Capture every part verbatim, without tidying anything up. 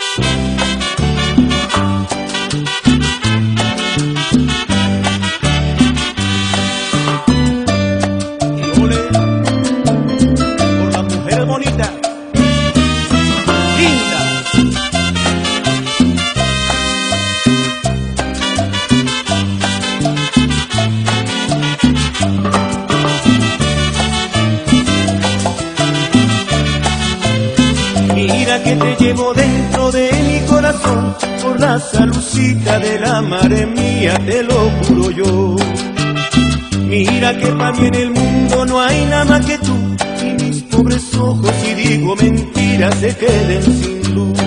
Que te llevo dentro de mi corazón, por la salucita de la madre mía, te lo juro yo. Mira que para mí en el mundo no hay nada más que tú, y mis pobres ojos, si digo mentiras, se queden sin luz.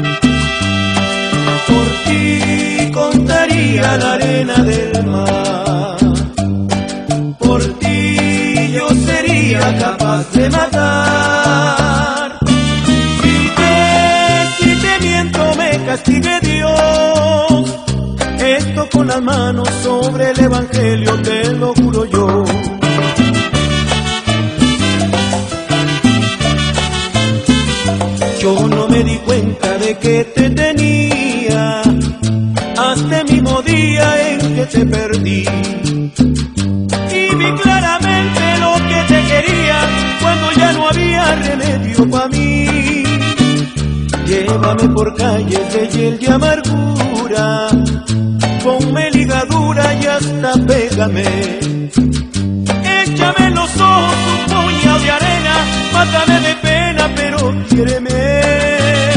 Por ti contaría la arena del mar, por ti yo sería capaz de matar. Castigue Dios, esto con las manos sobre el evangelio, te lo juro yo. Yo no me di cuenta de que te tenía hasta el mismo día en que te perdí, y vi claramente lo que te quería cuando ya no había remedio para mí. Llévame por calles de hiel y amargura, ponme ligadura y hasta pégame. Échame en los ojos un puñado de arena, mátame de pena, pero quiéreme.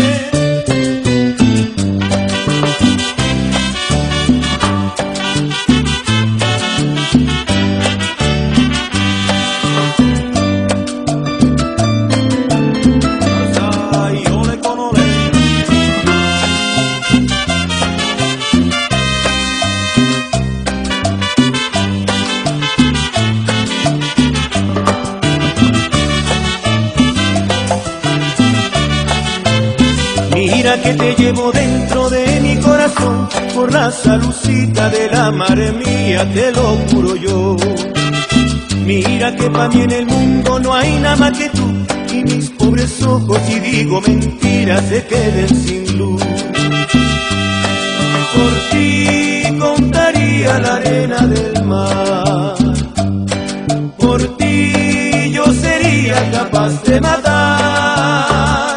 Mira que te llevo dentro de mi corazón, por la salucita de la madre mía, te lo juro yo. Mira que para mí en el mundo no hay nada más que tú, y mis pobres ojos, si digo mentiras, se queden sin luz. Por ti contaría la arena del mar, por ti yo sería capaz de matar.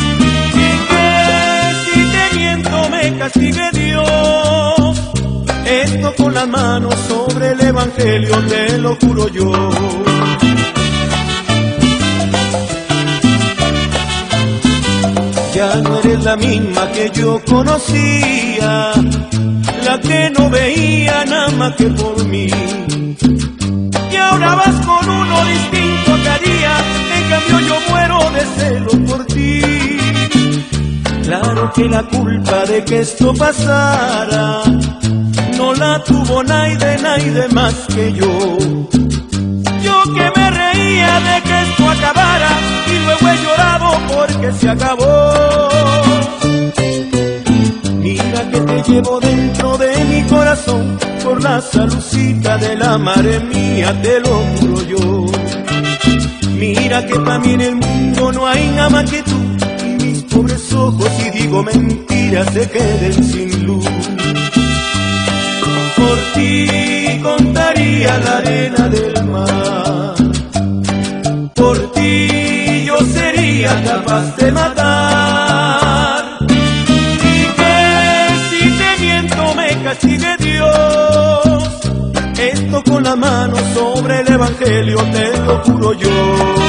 Castigue Dios, esto con las manos sobre el evangelio, te lo juro yo. Ya no eres la misma que yo conocía, la que no veía nada más que por mí, y ahora vas con uno distinto cada día, en cambio yo muero de celos por ti. Claro que la culpa de que esto pasara no la tuvo nadie, nadie más que yo. Yo que me reía de que esto acabara y luego he llorado porque se acabó. Mira que te llevo dentro de mi corazón, por la salucita de la madre mía, te lo juro yo. Mira que para mí en el mundo no hay nada más que tú, pobres ojos, si digo mentiras, se queden sin luz. Por ti contaría la arena del mar, por ti yo sería capaz de matar. Y que si te miento me castigue Dios, esto con la mano sobre el evangelio, te lo juro yo.